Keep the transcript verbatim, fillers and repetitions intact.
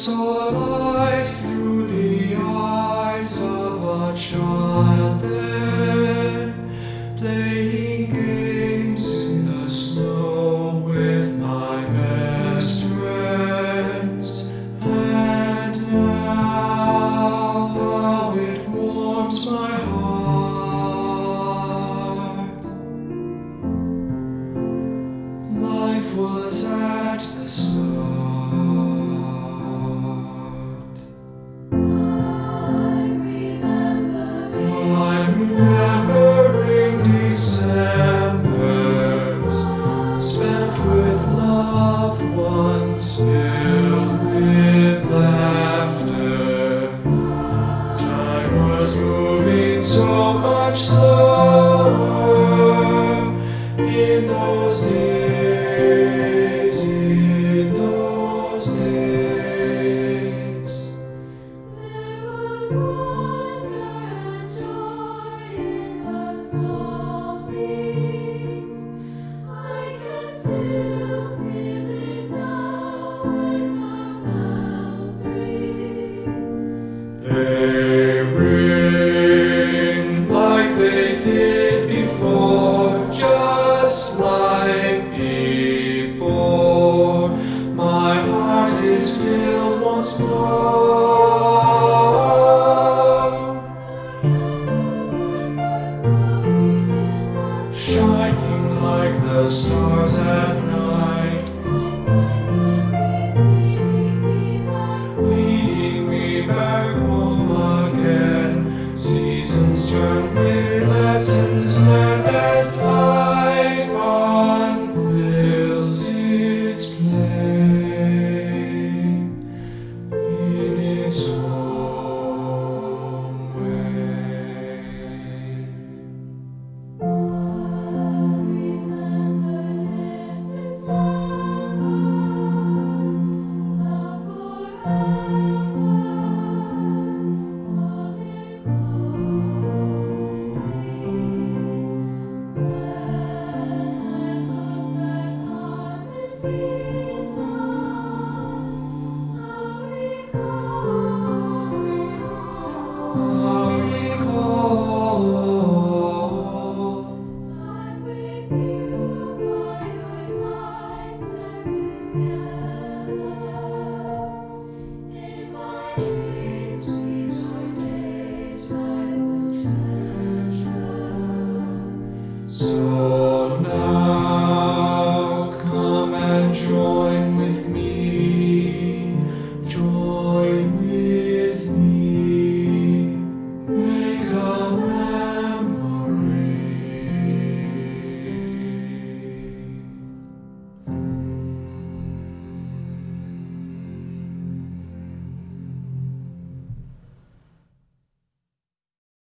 saw life through the eyes of a child there, playing games in the snow with my best friends. And now how it warms my heart. Life was at the start. Remembering Decembers spent with loved ones, filled with laughter. Time was moving so much slower in those days, in those days. There was wonder and joy in the small feast. I can still feel it now when the bells ring. They ring like they did before, just like before. My heart is filled once more. Shining like the stars at night, leading me back home again. Seasons turn with lessons learned as life unveils its play in its own way. I'll recall Time with you by your side, spent together in my dreams.